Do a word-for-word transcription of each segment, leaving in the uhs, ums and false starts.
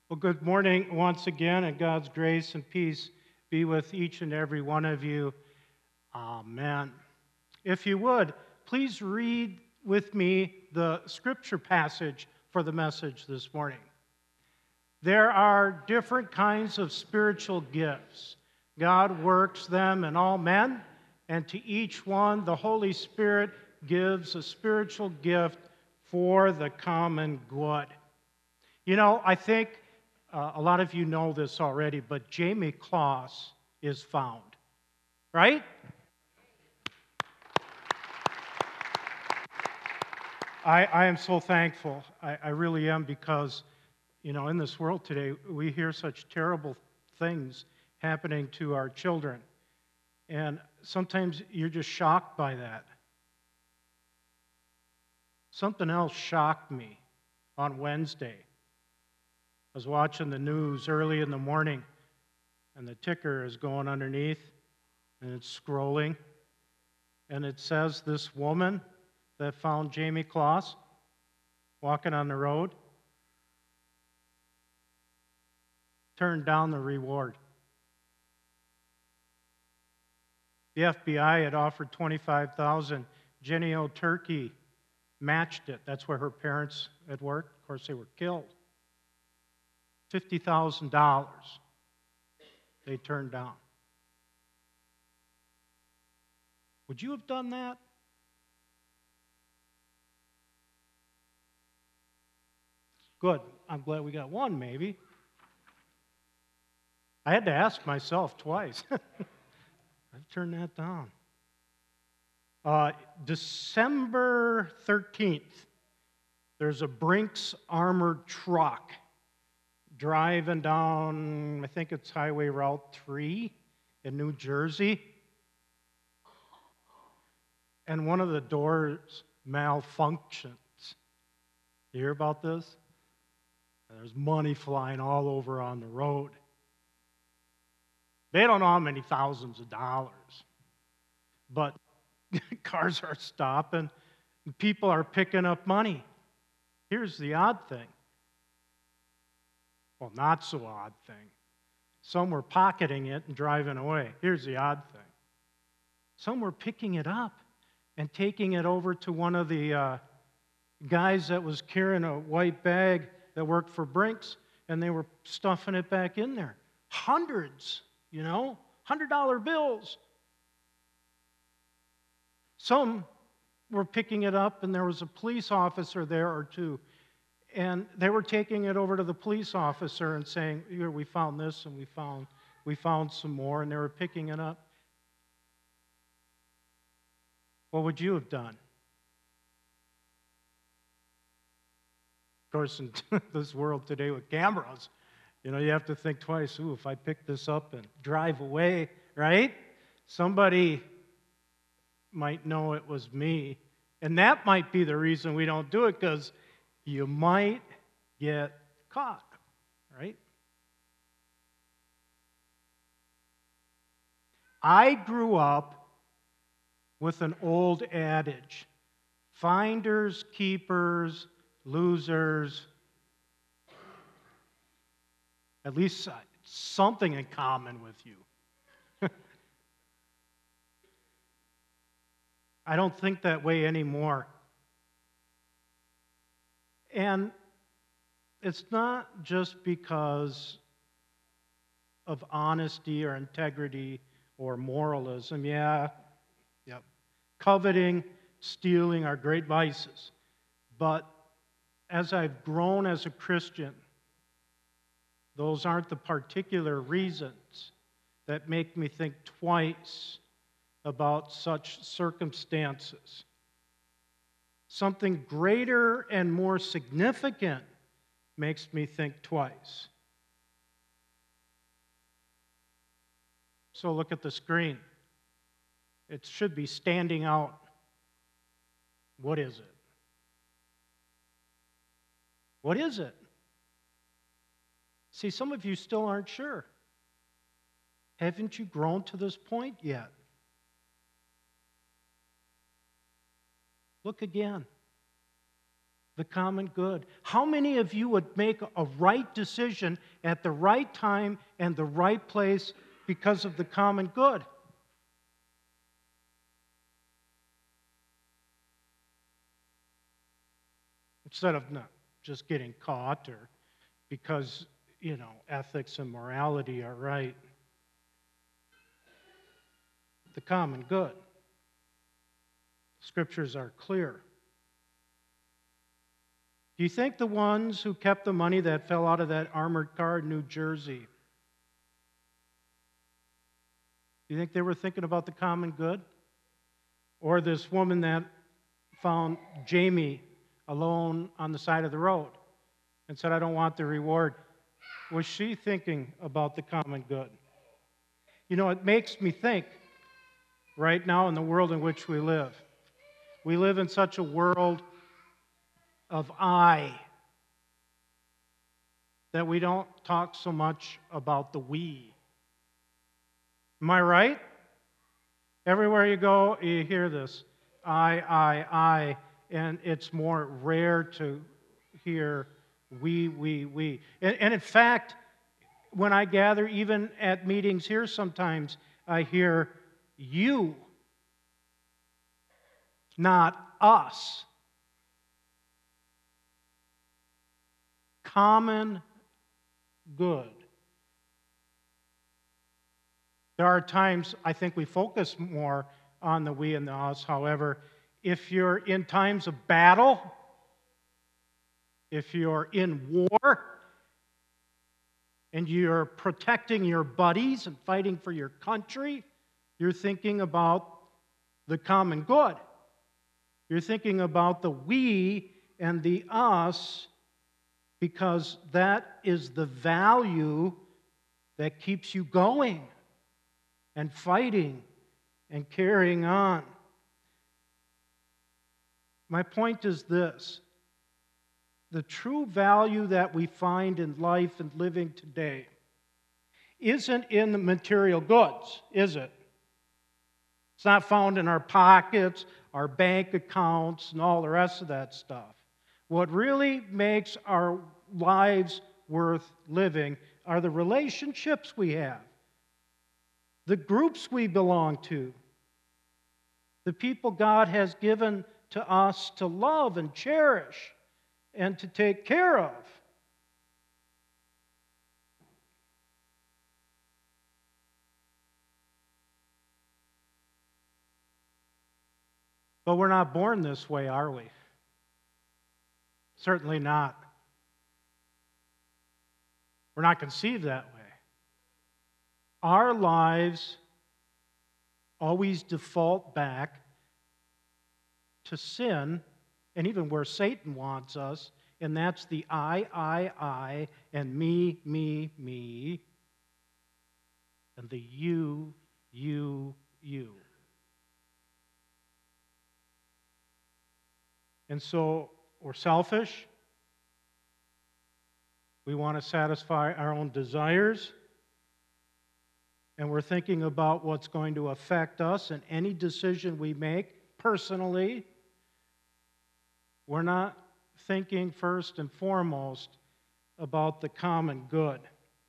Well, good morning once again, and God's grace and peace be with each and every one of you. Amen. If you would, please read with me the scripture passage for the message this morning. There are different kinds of spiritual gifts. God works them in all men, and to each one, the Holy Spirit gives a spiritual gift for the common good. You know, I think uh, a lot of you know this already, but Jamie Kloss is found, right? I, I am so thankful. I, I really am because, you know, in this world today, we hear such terrible things happening to our children. And sometimes you're just shocked by that. Something else shocked me on Wednesday. I was watching the news early in the morning, and the ticker is going underneath, and it's scrolling, and it says this woman that found Jamie Kloss walking on the road turned down the reward. The F B I had offered twenty-five thousand dollars. Jenny O'Turkey matched it. That's where her parents had worked. Of course, they were killed. fifty thousand dollars they turned down. Would you have done that? Good. I'm glad we got one, maybe. I had to ask myself twice. I've turned that down. Uh, December thirteenth, there's a Brinks armored truck driving down, I think it's Highway Route three in New Jersey. And one of the doors malfunctions. You hear about this? There's money flying all over on the road. They don't know how many thousands of dollars. But cars are stopping, and people are picking up money. Here's the odd thing. Well, not so odd thing. Some were pocketing it and driving away. Here's the odd thing. Some were picking it up and taking it over to one of the uh, guys that was carrying a white bag that worked for Brinks, and they were stuffing it back in there. Hundreds, you know, one hundred dollar bills. Some were picking it up, and there was a police officer there or two, and they were taking it over to the police officer and saying, "Here, we found this, and we found we found some more," and they were picking it up. What would you have done? Of course, in this world today with cameras, you know, you have to think twice. Ooh, if I pick this up and drive away, right? Somebody might know it was me. And that might be the reason we don't do it, because you might get caught, right? I grew up with an old adage: finders, keepers, losers. At least something in common with you. I don't think that way anymore. And it's not just because of honesty or integrity or moralism. Yeah, yep. Coveting, stealing are great vices. But as I've grown as a Christian, those aren't the particular reasons that make me think twice about such circumstances. Something greater and more significant makes me think twice. So look at the screen. It should be standing out. What is it? What is it? See, some of you still aren't sure. Haven't you grown to this point yet? Look again. The common good. How many of you would make a right decision at the right time and the right place because of the common good? Instead of not just getting caught or because, you know, ethics and morality are right. The common good. Scriptures are clear. Do you think the ones who kept the money that fell out of that armored car in New Jersey, do you think they were thinking about the common good? Or this woman that found Jamie alone on the side of the road and said, I don't want the reward. Was she thinking about the common good? You know, it makes me think right now in the world in which we live. We live in such a world of I that we don't talk so much about the we. Am I right? Everywhere you go, you hear this. I, I, I, and it's more rare to hear we, we, we. And, and in fact, when I gather, even at meetings here sometimes, I hear you, not us. Common good. There are times I think we focus more on the we and the us. However, if you're in times of battle, if you're in war, and you're protecting your buddies and fighting for your country, you're thinking about the common good. You're thinking about the we and the us, because that is the value that keeps you going and fighting and carrying on. My point is this. The true value that we find in life and living today isn't in the material goods, is it? It's not found in our pockets, our bank accounts, and all the rest of that stuff. What really makes our lives worth living are the relationships we have, the groups we belong to, the people God has given to us to love and cherish and to take care of. But we're not born this way, are we? Certainly not. We're not conceived that way. Our lives always default back to sin, and even where Satan wants us, and that's the I, I, I, and me, me, me, and the you, you, you. And so we're selfish. We want to satisfy our own desires. And we're thinking about what's going to affect us in any decision we make personally. We're not thinking first and foremost about the common good.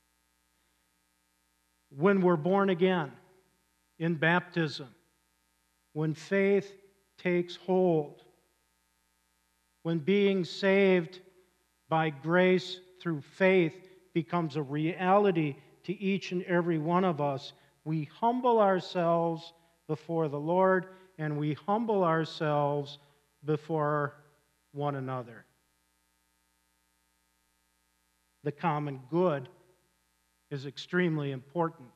When we're born again, in baptism, when faith takes hold, when being saved by grace through faith becomes a reality to each and every one of us, we humble ourselves before the Lord, and we humble ourselves before one another. The common good is extremely important.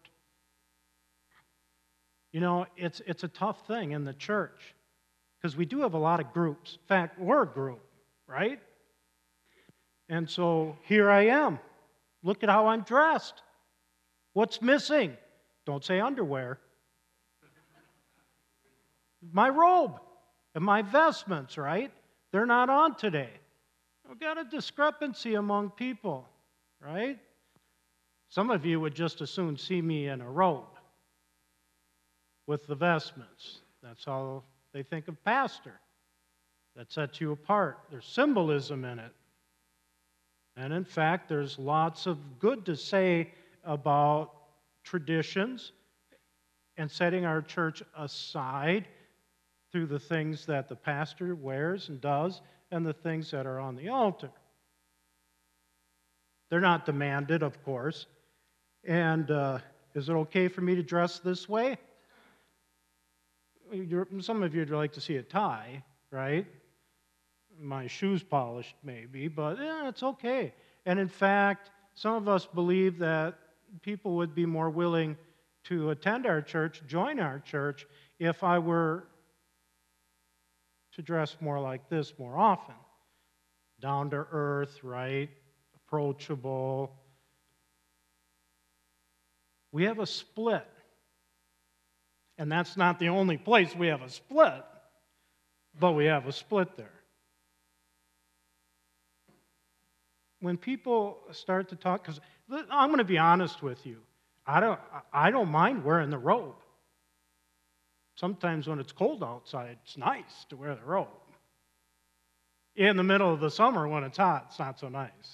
You know, it's, it's a tough thing in the church because we do have a lot of groups. In fact, we're a group, right? And so here I am. Look at how I'm dressed. What's missing? Don't say underwear. My robe and my vestments, right? They're not on today. We've got a discrepancy among people, right? Some of you would just as soon see me in a robe with the vestments. That's how they think of pastor. that sets you apart. There's symbolism in it. And in fact, there's lots of good to say about traditions and setting our church aside through the things that the pastor wears and does and the things that are on the altar. They're not demanded, of course. And uh, is it okay for me to dress this way? You're, some of you would like to see a tie, right? My shoes polished, maybe, but yeah, it's okay. And in fact, some of us believe that people would be more willing to attend our church, join our church, if I were to dress more like this more often. Down to earth, right? Approachable. We have a split. And that's not the only place we have a split, but we have a split there. When people start to talk, because I'm going to be honest with you, I don't, I don't mind wearing the robe. Sometimes when it's cold outside, it's nice to wear the robe. In the middle of the summer when it's hot, it's not so nice.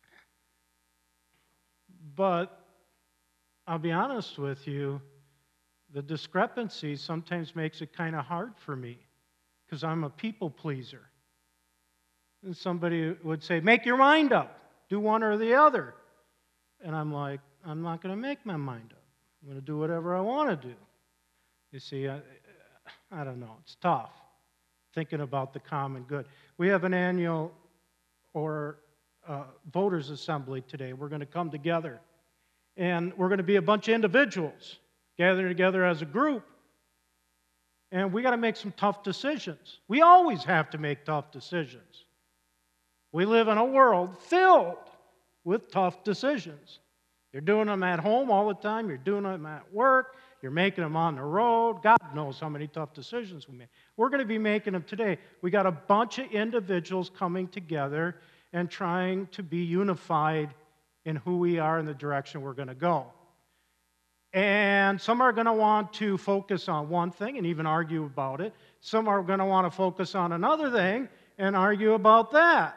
But I'll be honest with you, the discrepancy sometimes makes it kind of hard for me because I'm a people pleaser. And somebody would say, make your mind up. Do one or the other. And I'm like, I'm not going to make my mind up. I'm going to do whatever I want to do. You see, I, I don't know. It's tough thinking about the common good. We have an annual or uh, voters assembly today. We're going to come together. And we're going to be a bunch of individuals gathered together as a group. And we got to make some tough decisions. We always have to make tough decisions. We live in a world filled with tough decisions. You're doing them at home all the time. You're doing them at work. You're making them on the road. God knows how many tough decisions we make. We're going to be making them today. We got a bunch of individuals coming together and trying to be unified in who we are and the direction we're going to go. And some are going to want to focus on one thing and even argue about it. Some are going to want to focus on another thing and argue about that.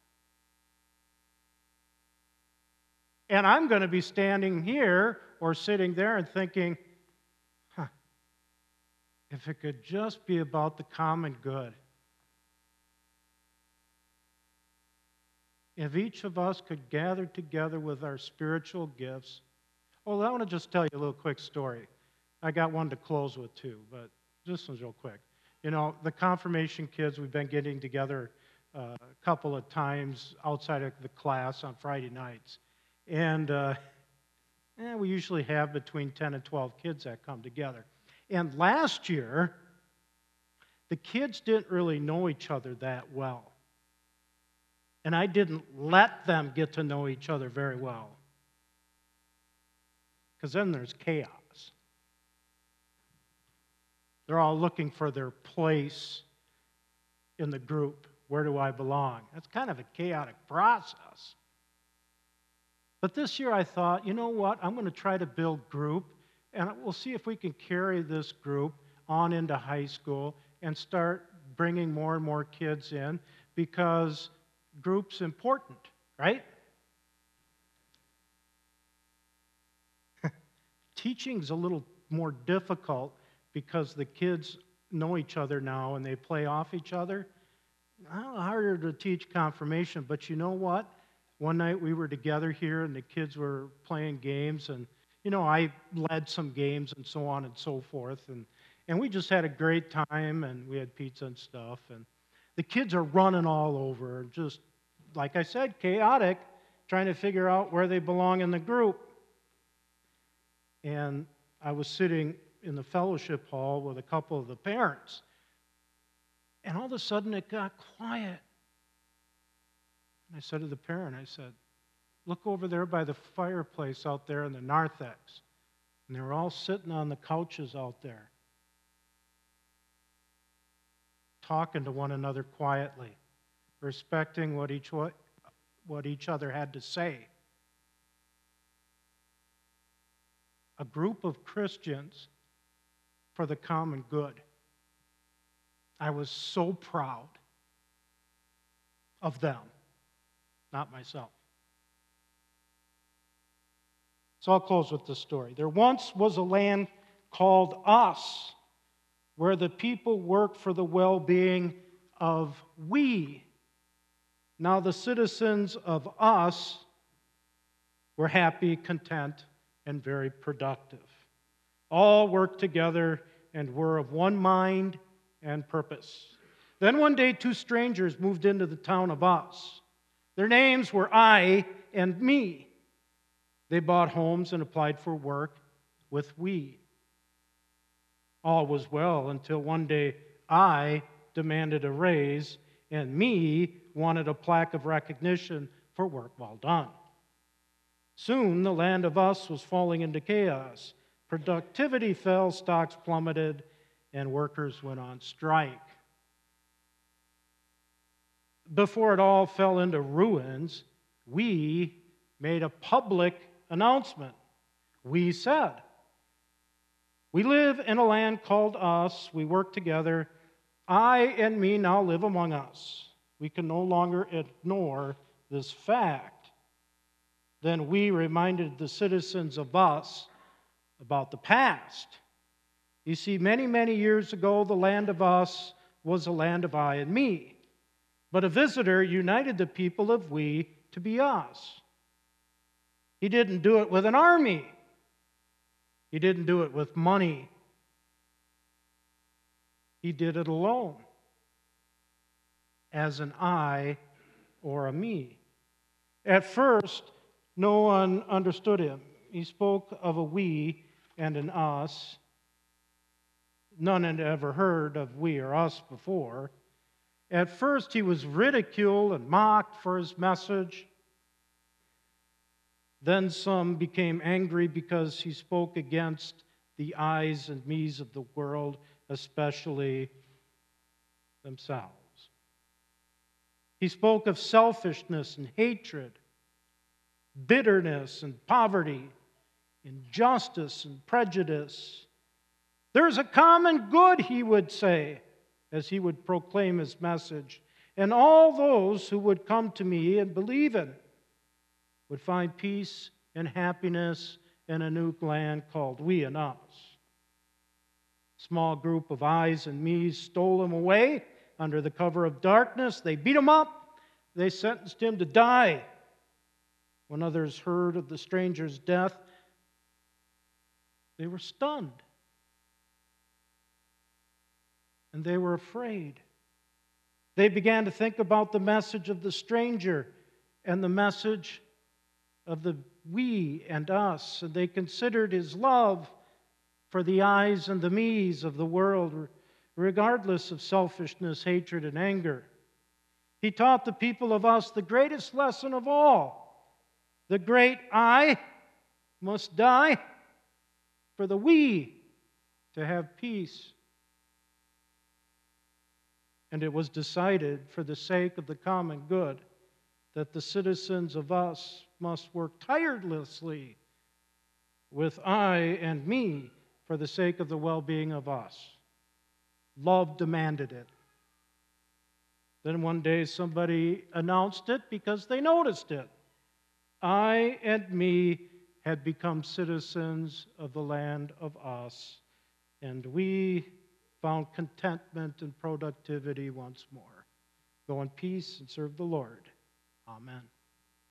And I'm going to be standing here or sitting there and thinking, huh, if it could just be about the common good. If each of us could gather together with our spiritual gifts. Well, I want to just tell you a little quick story. I got one to close with too, but this one's real quick. You know, the confirmation kids, we've been getting together uh, a couple of times outside of the class on Friday nights. And uh, eh, we usually have between ten and twelve kids that come together. And last year, the kids didn't really know each other that well. And I didn't let them get to know each other very well. Because then there's chaos. They're all looking for their place in the group. Where do I belong? That's kind of a chaotic process. But this year I thought, you know what? I'm going to try to build group, and we'll see if we can carry this group on into high school and start bringing more and more kids in, because group's important, right? Teaching's a little more difficult because the kids know each other now and they play off each other. A little harder to teach confirmation, but you know what? One night we were together here and the kids were playing games, and you know, I led some games and so on and so forth, and, and we just had a great time, and we had pizza and stuff, and the kids are running all over, just, like I said, chaotic, trying to figure out where they belong in the group. And I was sitting in the fellowship hall with a couple of the parents, and all of a sudden it got quiet. And I said to the parent, I said, look over there by the fireplace out there in the narthex. And they were all sitting on the couches out there, talking to one another quietly, respecting what each, what, what each other had to say. A group of Christians for the common good. I was so proud of them, not myself. So I'll close with this story. There once was a land called Us, where the people worked for the well-being of we. Now the citizens of Us were happy, content, and very productive. All worked together and were of one mind and purpose. Then one day, two strangers moved into the town of Us. Their names were I and Me. They bought homes and applied for work with we. All was well until one day I demanded a raise and Me wanted a plaque of recognition for work well done. Soon the land of Us was falling into chaos. Productivity fell, stocks plummeted, and workers went on strike. Before it all fell into ruins, we made a public announcement. We said, we live in a land called Us. We work together. I and Me now live among us. We can no longer ignore this fact. Then we reminded the citizens of Us about the past. You see, many, many years ago, the land of Us was a land of I and Me. But a visitor united the people of we to be us. He didn't do it with an army. He didn't do it with money. He did it alone, as an I or a me. At first, no one understood him. He spoke of a we and an us. None had ever heard of we or us before. At first, he was ridiculed and mocked for his message. Then some became angry because he spoke against the I's and me's of the world, especially themselves. He spoke of selfishness and hatred, bitterness and poverty, injustice and prejudice. There's a common good, he would say, as he would proclaim his message. And all those who would come to me and believe in would find peace and happiness in a new land called we and us. Small group of I's and me's stole him away under the cover of darkness. They beat him up. They sentenced him to die. When others heard of the stranger's death, they were stunned. And they were afraid. They began to think about the message of the stranger and the message of the we and us. And they considered his love for the I's and the me's of the world, regardless of selfishness, hatred, and anger. He taught the people of Us the greatest lesson of all. The great I must die for the we to have peace. And it was decided, for the sake of the common good, that the citizens of Us must work tirelessly with I and Me for the sake of the well-being of us. Love demanded it. Then one day somebody announced it because they noticed it. I and Me had become citizens of the land of Us, and we found contentment and productivity once more. Go in peace and serve the Lord. Amen.